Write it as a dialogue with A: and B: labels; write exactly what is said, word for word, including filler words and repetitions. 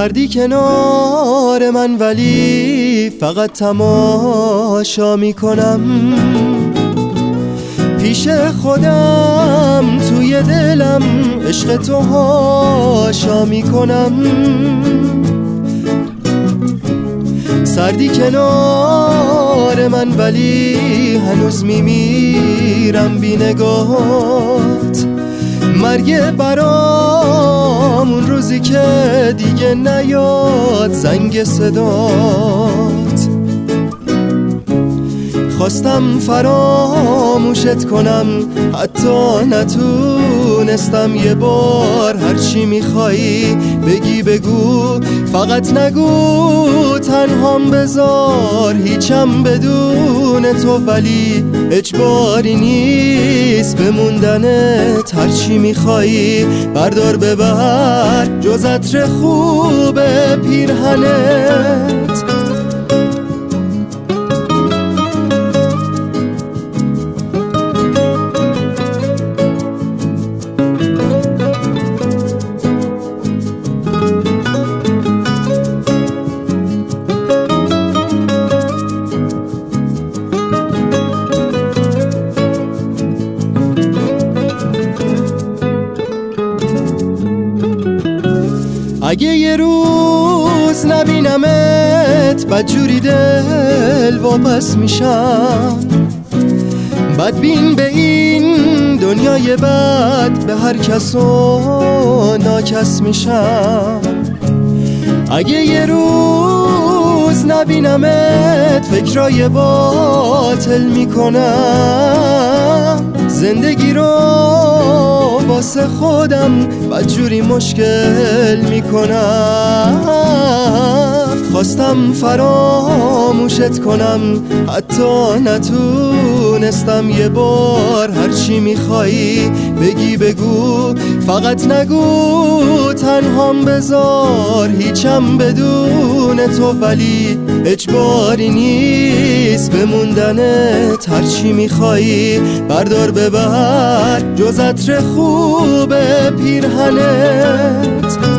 A: سردی کنار من ولی فقط تماشا میکنم، پیش خودم توی دلم عشق تو هاشا میکنم. سردی کنار من ولی هنوز میمیرم بی نگاهت، مرگ برام اون روزی که دیگه نیاد زنگ صدات. خواستم فراموشت کنم حتی نتونستم، یه بار هرچی میخوایی بگی بگو، فقط نگو تنهام بذار هیچم بدون تو، ولی اجباری نیست بموندنت، هرچی میخوایی بردار ببر جز عطر خوب پیرهنت. اگه یه روز نبینمت بدجوری دل واپس میشم، بدبین به این دنیای بد به هر کس و ناکس میشم. اگه یه روز نبینمت فکرای باطل میکنم، زندگی رو واسه خودم بدجوری مشکل میکنم. خواستم فراموشت کنم حتی نتونستم، یه بار هرچی میخوایی بگی بگو، فقط نگو تنهام بذار هیچم بدون تو، ولی اجباری نیست بموندنت، هرچی میخوایی بردار ببر جز عطر خوب پیرهنت.